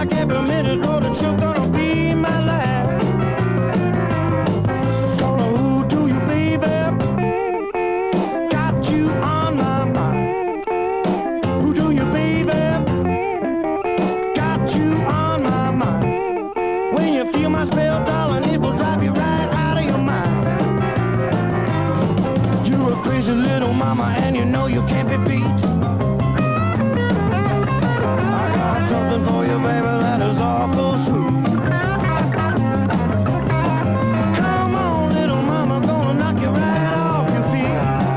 like every minute, Lord, it's sure gonna be my last. Gonna who do you, baby? Got you on my mind. Who do you, baby? Got you on my mind. When you feel my spell, darling, it will drive you right out of your mind. You're a crazy little mama, and you know you can't be beat. I got something for you, baby, that is awful sweet. Come on, little mama, gonna knock you right off your feet.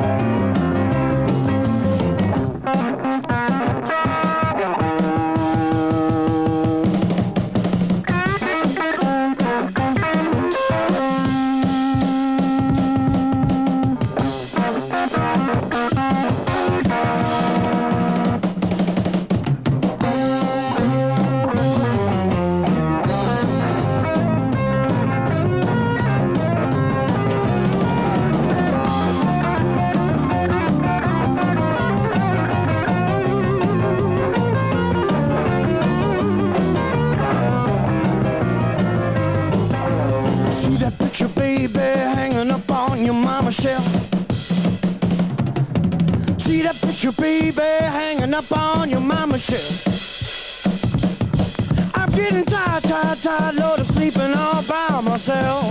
See that picture, baby, hanging up on your mama's shelf. See that picture, baby, hanging up on your mama's shelf. I'm getting tired, tired, tired, Lord, of sleeping all by myself.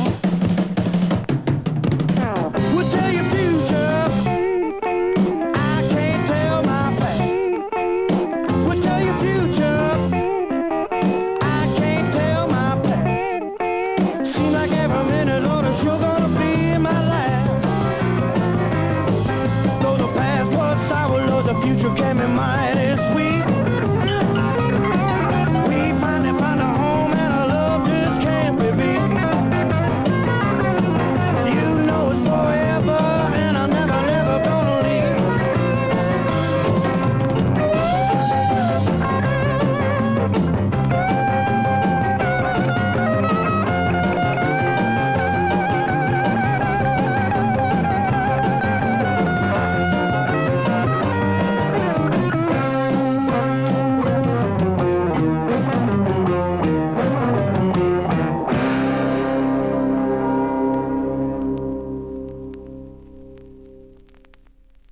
We'll tell your future, I can't tell my past. We'll tell your future, I can't tell my past. Seems like every minute, Lord, it's sure gonna be my last. Though the past was sour, Lord, the future can be mighty sweet.